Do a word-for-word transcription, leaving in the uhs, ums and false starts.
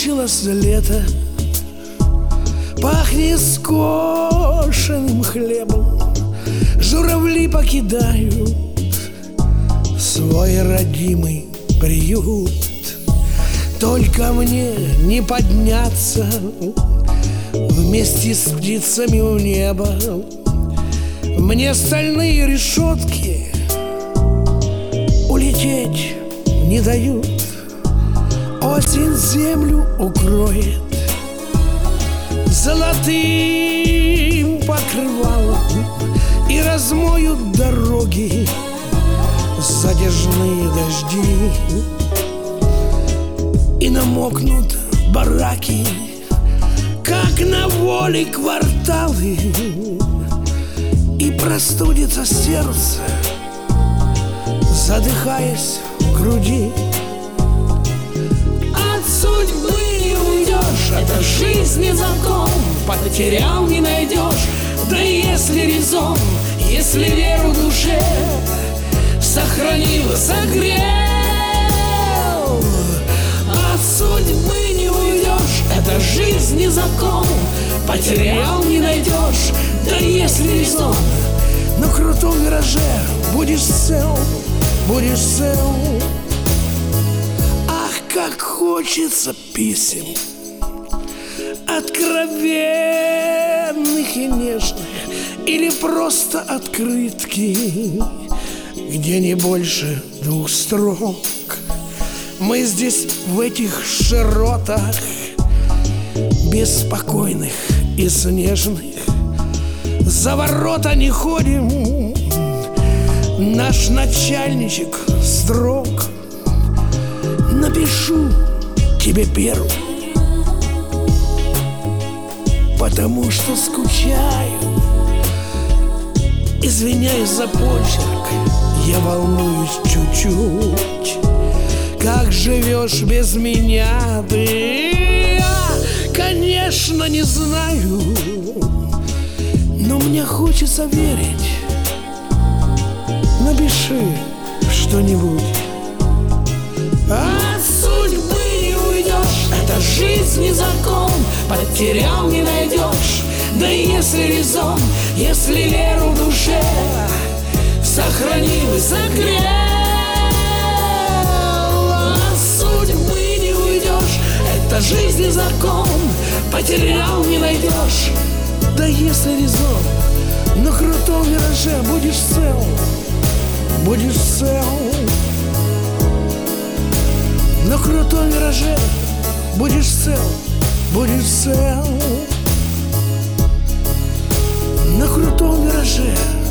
Кончилось лето, пахнет скошенным хлебом. Журавли покидают свой родимый приют. Только мне не подняться вместе с птицами в небо. Мне стальные решетки улететь не дают. Осень землю укроет золотым покрывалом, и размоют дороги затяжные дожди, и намокнут бараки, как на воле кварталы, и простудится сердце, задыхаясь в груди. От судьбы не уйдешь, это жизнь и закон. Потерял, не найдешь, да если резон, если веру в душе сохранил, согрел. От судьбы не уйдешь, это жизнь и закон. Потерял, не найдешь, да если резон. На крутом вираже будешь цел, будешь цел. Ах, как хочется писем, откровенных и нежных, или просто открытки, где не больше двух строк. Мы здесь в этих широтах беспокойных и снежных за ворота не ходим. Наш начальничек строг. Напишу тебе первым, потому что скучаю. Извиняюсь за почерк, я волнуюсь чуть-чуть. Как живешь без меня ты? Я, конечно, не знаю, но мне хочется верить. Напиши что-нибудь. От судьбы не уйдешь, это жизнь и закон. Потерял, не найдешь, да если резон, если веру в душе сохранил и согрел. От судьбы не уйдешь, это жизнь и закон. Потерял, не найдешь, да если резон. На крутом вираже будешь цел, будешь цел. На крутом вираже будешь цел, будешь цел. На крутом вираже